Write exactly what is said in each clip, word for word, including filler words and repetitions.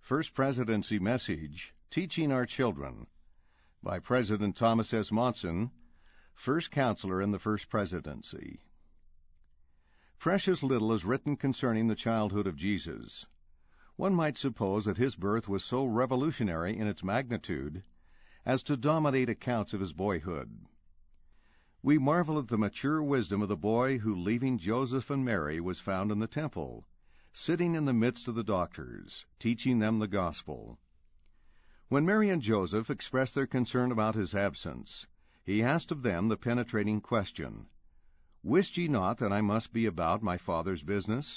First Presidency Message, Teaching Our Children, by President Thomas S. Monson, First Counselor in the First Presidency. Precious little is written concerning the childhood of Jesus. One might suppose that his birth was so revolutionary in its magnitude as to dominate accounts of his boyhood. We marvel at the mature wisdom of the boy who, leaving Joseph and Mary, was found in the temple, sitting in the midst of the doctors, teaching them the gospel. When Mary and Joseph expressed their concern about his absence, he asked of them the penetrating question, "Wist ye not that I must be about my Father's business?"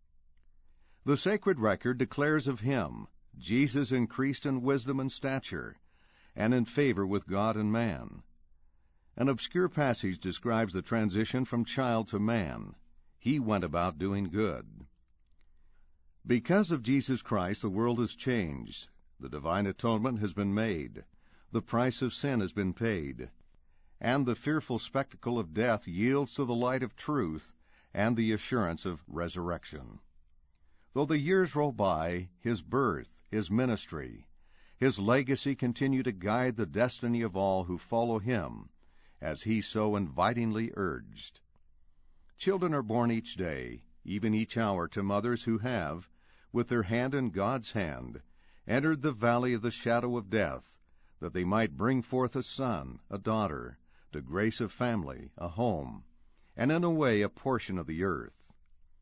The sacred record declares of him, Jesus increased in wisdom and stature, and in favor with God and man. An obscure passage describes the transition from child to man. He went about doing good. Because of Jesus Christ, the world has changed. The divine atonement has been made. The price of sin has been paid. And the fearful spectacle of death yields to the light of truth and the assurance of resurrection. Though the years roll by, his birth, his ministry, his legacy continue to guide the destiny of all who follow him, as he so invitingly urged. Children are born each day, even each hour, to mothers who have, with their hand in God's hand, entered the valley of the shadow of death, that they might bring forth a son, a daughter, to grace of family, a home, and in a way a portion of the earth.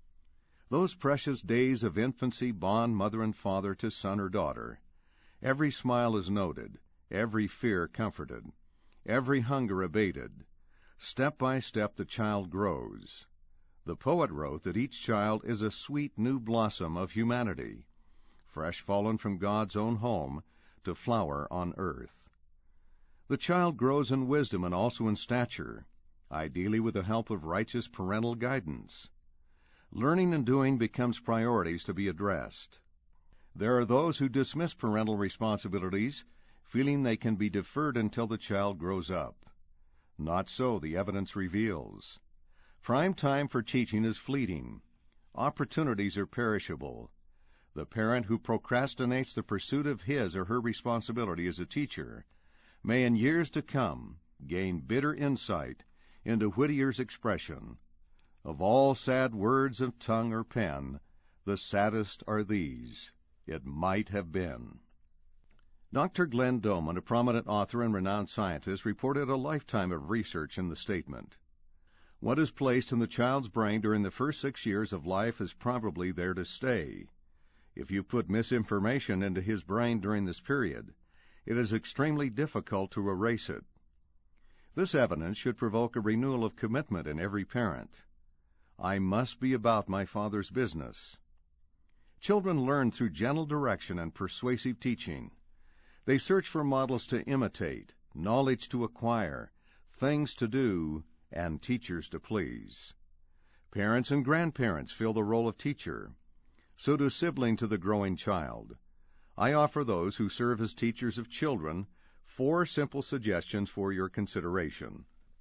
Those precious days of infancy bond mother and father to son or daughter. Every smile is noted, every fear comforted, every hunger abated. Step by step the child grows. The poet wrote that each child is a sweet new blossom of humanity, fresh fallen from God's own home to flower on earth. The child grows in wisdom and also in stature, ideally with the help of righteous parental guidance. Learning and doing becomes priorities to be addressed. There are those who dismiss parental responsibilities, feeling they can be deferred until the child grows up. Not so, the evidence reveals. Prime time for teaching is fleeting. Opportunities are perishable. The parent who procrastinates the pursuit of his or her responsibility as a teacher may in years to come gain bitter insight into Whittier's expression, "Of all sad words of tongue or pen, the saddest are these, it might have been." Doctor Glenn Doman, a prominent author and renowned scientist, reported a lifetime of research in the statement. What is placed in the child's brain during the first six years of life is probably there to stay. If you put misinformation into his brain during this period, it is extremely difficult to erase it. This evidence should provoke a renewal of commitment in every parent. I must be about my Father's business. Children learn through gentle direction and persuasive teaching. They search for models to imitate, knowledge to acquire, things to do, and teachers to please. Parents and grandparents fill the role of teacher. So do siblings to the growing child. I offer those who serve as teachers of children four simple suggestions for your consideration.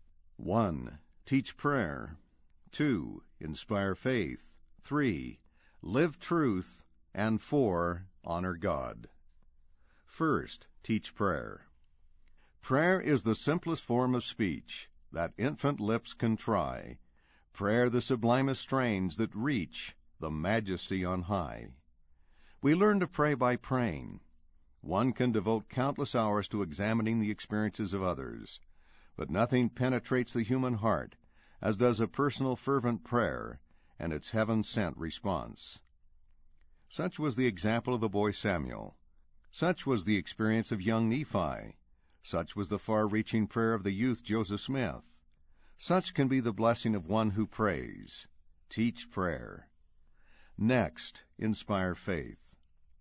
One. Teach prayer. Two. Inspire faith. Three. Live truth. And four. Honor God. First, teach prayer. Prayer is the simplest form of speech that infant lips can try. Prayer the sublimest strains that reach the majesty on high. We learn to pray by praying. One can devote countless hours to examining the experiences of others, but nothing penetrates the human heart as does a personal fervent prayer and its heaven-sent response. Such was the example of the boy Samuel. Such was the experience of young Nephi. Such was the far-reaching prayer of the youth Joseph Smith. Such can be the blessing of one who prays. Teach prayer. Next, inspire faith.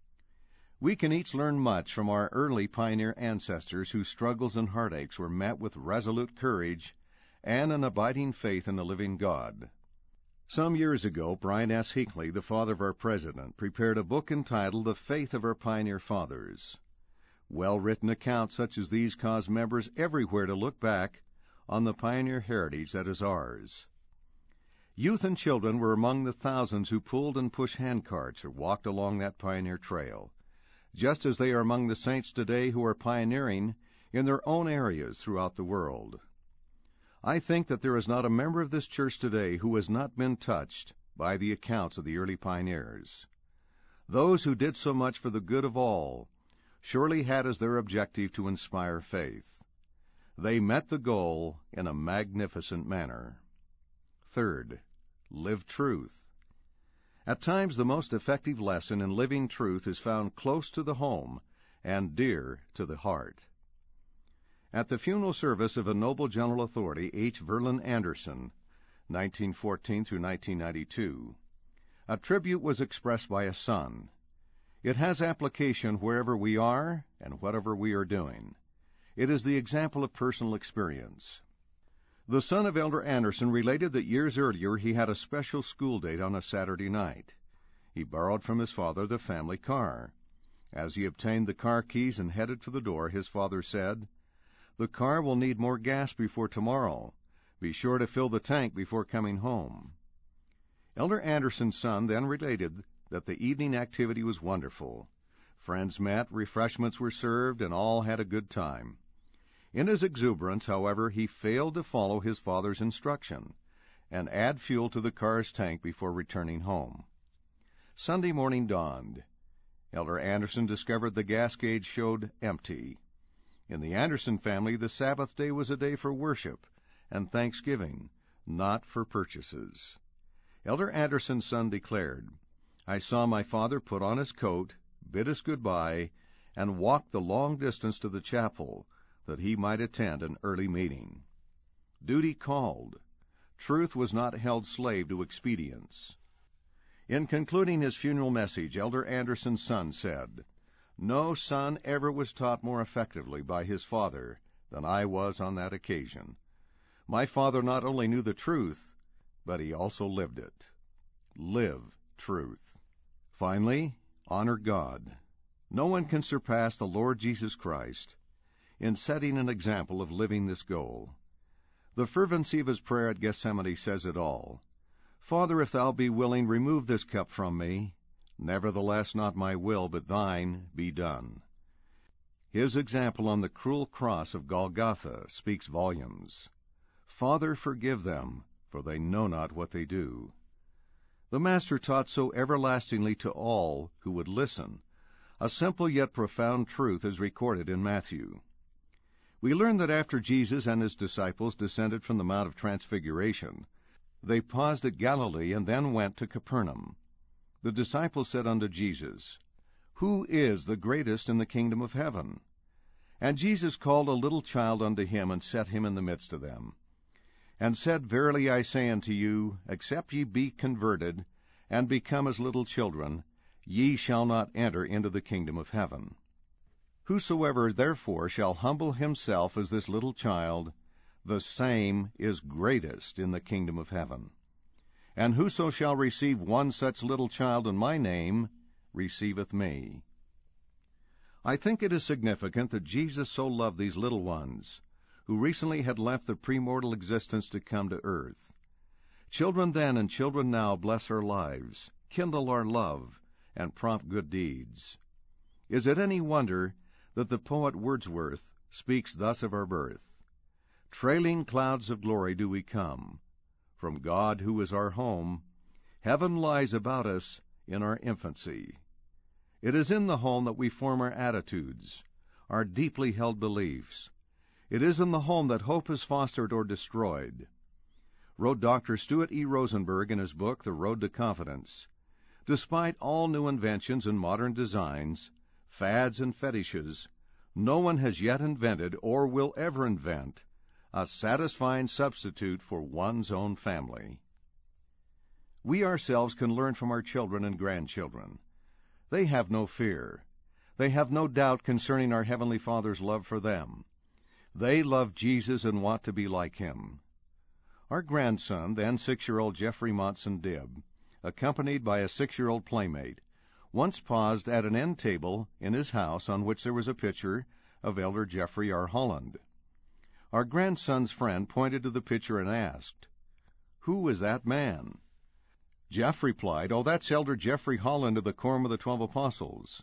We can each learn much from our early pioneer ancestors whose struggles and heartaches were met with resolute courage and an abiding faith in the living God. Some years ago, Brian S. Hinckley, the father of our president, prepared a book entitled The Faith of Our Pioneer Fathers. Well-written accounts such as these cause members everywhere to look back on the pioneer heritage that is ours. Youth and children were among the thousands who pulled and pushed handcarts or walked along that pioneer trail. just as they are among the saints today who are pioneering in their own areas throughout the world. I think that there is not a member of this church today who has not been touched by the accounts of the early pioneers. Those who did so much for the good of all surely had as their objective to inspire faith. They met the goal in a magnificent manner. Third, live truth. At times the most effective lesson in living truth is found close to the home and dear to the heart. At the funeral service of a noble general authority, H. Verlin Anderson, nineteen fourteen through nineteen ninety-two, a tribute was expressed by a son. It has application wherever we are and whatever we are doing. It is the example of personal experience. The son of Elder Anderson related that years earlier he had a special school date on a Saturday night. He borrowed from his father the family car. As he obtained the car keys and headed for the door, his father said, "The car will need more gas before tomorrow. Be sure to fill the tank before coming home." Elder Anderson's son then related that the evening activity was wonderful. Friends met, refreshments were served, and all had a good time. In his exuberance, however, he failed to follow his father's instruction and add fuel to the car's tank before returning home. Sunday morning dawned. Elder Anderson discovered the gas gauge showed empty. In the Anderson family, the Sabbath day was a day for worship and thanksgiving, not for purchases. Elder Anderson's son declared, "I saw my father put on his coat, bid us goodbye, and walk the long distance to the chapel, that he might attend an early meeting." Duty called. Truth was not held slave to expedience. In concluding his funeral message, Elder Anderson's son said, "No son ever was taught more effectively by his father than I was on that occasion. My father not only knew the truth, but he also lived it. Live truth." Finally, honor God. No one can surpass the Lord Jesus Christ in setting an example of living this goal. The fervency of his prayer at Gethsemane says it all. "Father, if thou be willing, remove this cup from me. Nevertheless, not my will, but thine be done." His example on the cruel cross of Golgotha speaks volumes. "Father, forgive them, for they know not what they do." The Master taught so everlastingly to all who would listen. A simple yet profound truth is recorded in Matthew. We learn that after Jesus and his disciples descended from the Mount of Transfiguration, they paused at Galilee and then went to Capernaum. The disciples said unto Jesus, "Who is the greatest in the kingdom of heaven?" And Jesus called a little child unto him, and set him in the midst of them, and said, "Verily I say unto you, except ye be converted, and become as little children, ye shall not enter into the kingdom of heaven. Whosoever therefore shall humble himself as this little child, the same is greatest in the kingdom of heaven. And whoso shall receive one such little child in my name, receiveth me." I think it is significant that Jesus so loved these little ones, who recently had left the premortal existence to come to earth. Children then and children now bless our lives, kindle our love, and prompt good deeds. Is it any wonder that the poet Wordsworth speaks thus of our birth? "Trailing clouds of glory do we come, from God who is our home. Heaven lies about us in our infancy." It is in the home that we form our attitudes, our deeply held beliefs. It is in the home that hope is fostered or destroyed. Wrote Doctor Stuart E. Rosenberg in his book, The Road to Confidence, "Despite all new inventions and modern designs, fads and fetishes, no one has yet invented or will ever invent a satisfying substitute for one's own family." We ourselves can learn from our children and grandchildren. They have no fear. They have no doubt concerning our Heavenly Father's love for them. They love Jesus and want to be like him. Our grandson, then six-year-old Jeffrey Monson Dibb, accompanied by a six-year-old playmate, once paused at an end table in his house on which there was a picture of Elder Jeffrey R. Holland. Our grandson's friend pointed to the picture and asked, "Who is that man?" Jeff replied, "Oh, that's Elder Jeffrey Holland of the Quorum of the Twelve Apostles.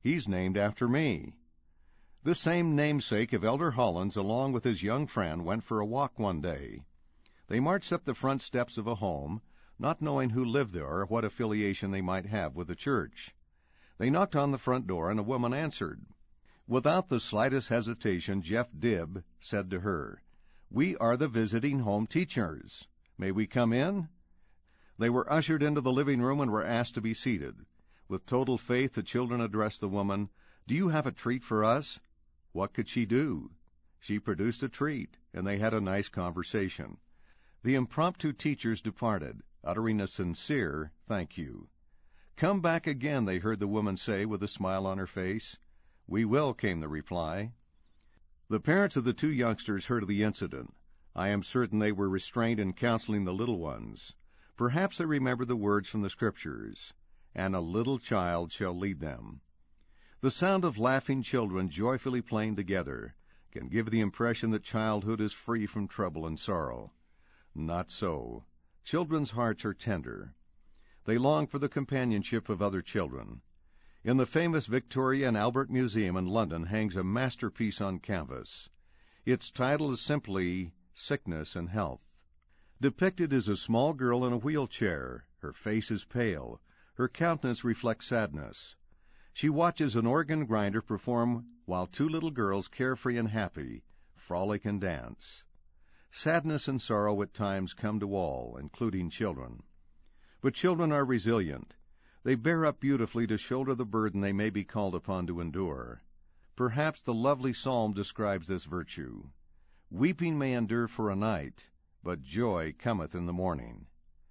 He's named after me." This same namesake of Elder Hollins, along with his young friend, went for a walk one day. They marched up the front steps of a home, not knowing who lived there or what affiliation they might have with the church. They knocked on the front door, and a woman answered. Without the slightest hesitation, Jeff Dibb said to her, "We are the visiting home teachers. May we come in?" They were ushered into the living room and were asked to be seated. With total faith, the children addressed the woman, "Do you have a treat for us?" What could she do? She produced a treat, and they had a nice conversation. The impromptu teachers departed, uttering a sincere thank you. "Come back again," they heard the woman say with a smile on her face. "We will," came the reply. The parents of the two youngsters heard of the incident. I am certain they were restrained in counseling the little ones. Perhaps they remembered the words from the Scriptures, "And a little child shall lead them." The sound of laughing children joyfully playing together can give the impression that childhood is free from trouble and sorrow. Not so. Children's hearts are tender. They long for the companionship of other children. In the famous Victoria and Albert Museum in London hangs a masterpiece on canvas. Its title is simply Sickness and Health. Depicted is a small girl in a wheelchair. Her face is pale. Her countenance reflects sadness. She watches an organ grinder perform while two little girls, carefree and happy, frolic and dance. Sadness and sorrow at times come to all, including children. But children are resilient. They bear up beautifully to shoulder the burden they may be called upon to endure. Perhaps the lovely psalm describes this virtue. "Weeping may endure for a night, but joy cometh in the morning."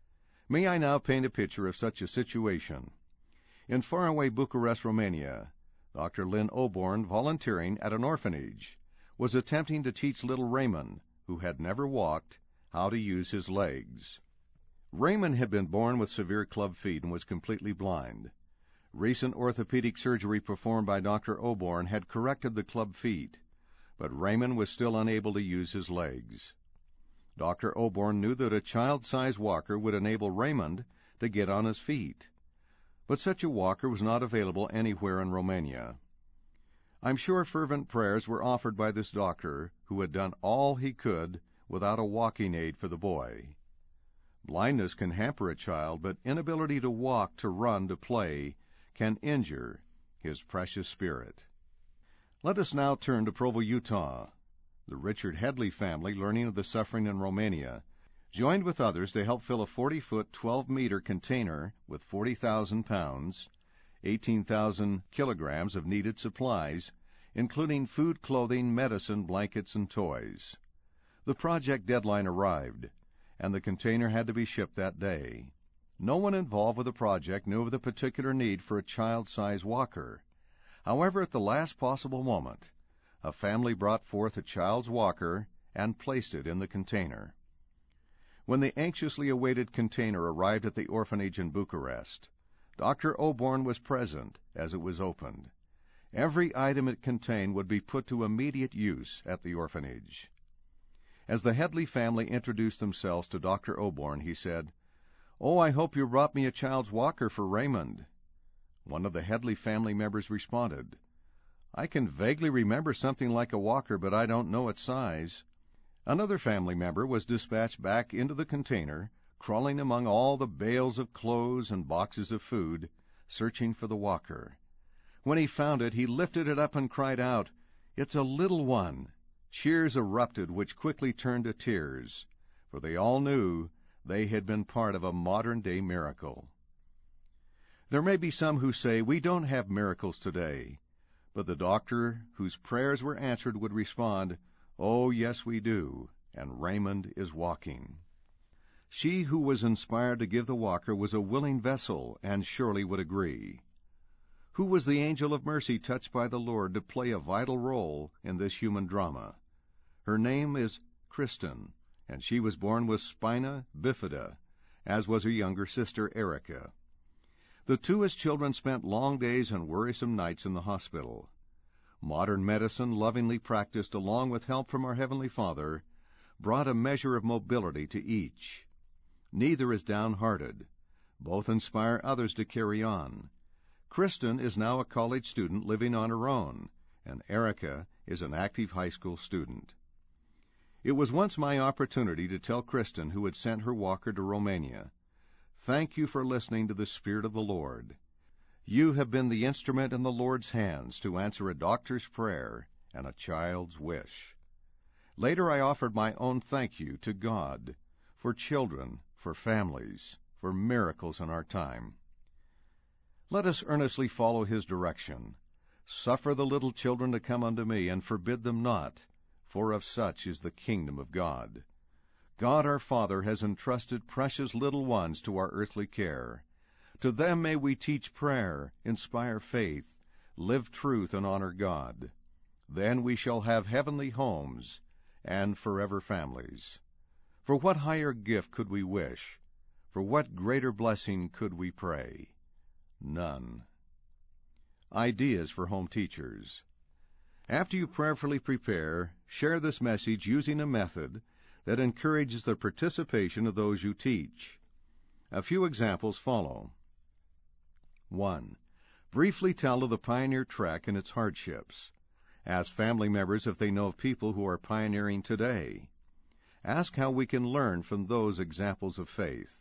May I now paint a picture of such a situation? In faraway Bucharest, Romania, Doctor Lynn Oborn, volunteering at an orphanage, was attempting to teach little Raymond, who had never walked, how to use his legs. Raymond had been born with severe club feet and was completely blind. Recent orthopedic surgery performed by Doctor Oborn had corrected the club feet, but Raymond was still unable to use his legs. Doctor Oborn knew that a child-sized walker would enable Raymond to get on his feet, but such a walker was not available anywhere in Romania. I'm sure fervent prayers were offered by this doctor, who had done all he could without a walking aid for the boy. Blindness can hamper a child, but inability to walk, to run, to play can injure his precious spirit. Let us now turn to Provo, Utah. The Richard Headley family, learning of the suffering in Romania, joined with others to help fill a forty-foot, twelve-meter container with forty thousand pounds, eighteen thousand kilograms of needed supplies, including food, clothing, medicine, blankets, and toys. The project deadline arrived, and the container had to be shipped that day. No one involved with the project knew of the particular need for a child-size walker. However, at the last possible moment, a family brought forth a child's walker and placed it in the container. When the anxiously awaited container arrived at the orphanage in Bucharest, Doctor Oborn was present as it was opened. Every item it contained would be put to immediate use at the orphanage. As the Headley family introduced themselves to Doctor Oborn, he said, "Oh, I hope you brought me a child's walker for Raymond." One of the Headley family members responded, "I can vaguely remember something like a walker, but I don't know its size." Another family member was dispatched back into the container, crawling among all the bales of clothes and boxes of food, searching for the walker. When he found it, he lifted it up and cried out, "It's a little one!" Cheers erupted, which quickly turned to tears, for they all knew they had been part of a modern-day miracle. There may be some who say, "We don't have miracles today," but the doctor whose prayers were answered would respond, "Oh, yes, we do, and Raymond is walking." She who was inspired to give the walker was a willing vessel, and surely would agree. Who was the angel of mercy touched by the Lord to play a vital role in this human drama? Her name is Kristen, and she was born with spina bifida, as was her younger sister Erica. The two as children spent long days and worrisome nights in the hospital. Modern medicine, lovingly practiced along with help from our Heavenly Father, brought a measure of mobility to each. Neither is downhearted. Both inspire others to carry on. Kristen is now a college student living on her own, and Erica is an active high school student. It was once my opportunity to tell Kristen, who had sent her walker to Romania, "Thank you for listening to the Spirit of the Lord. You have been the instrument in the Lord's hands to answer a doctor's prayer and a child's wish." Later I offered my own thank you to God for children, for families, for miracles in our time. Let us earnestly follow his direction. Suffer the little children to come unto me, and forbid them not, for of such is the kingdom of God. God our Father has entrusted precious little ones to our earthly care. To them may we teach prayer, inspire faith, live truth, and honor God. Then we shall have heavenly homes and forever families. For what higher gift could we wish? For what greater blessing could we pray? None. Ideas for home teachers. After you prayerfully prepare, share this message using a method that encourages the participation of those you teach. A few examples follow. one. Briefly tell of the pioneer trek and its hardships. Ask family members if they know of people who are pioneering today. Ask how we can learn from those examples of faith.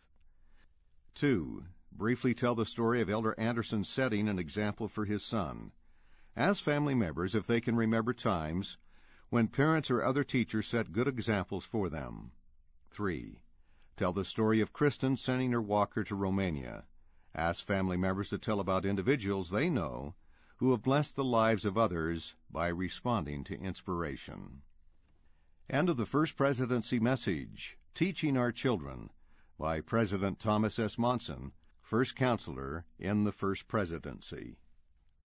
two. Briefly tell the story of Elder Anderson setting an example for his son. Ask family members if they can remember times when parents or other teachers set good examples for them. three. Tell the story of Kristen sending her walker to Romania. Ask family members to tell about individuals they know who have blessed the lives of others by responding to inspiration. End of the First Presidency Message, Teaching Our Children, by President Thomas S. Monson, First Counselor in the First Presidency.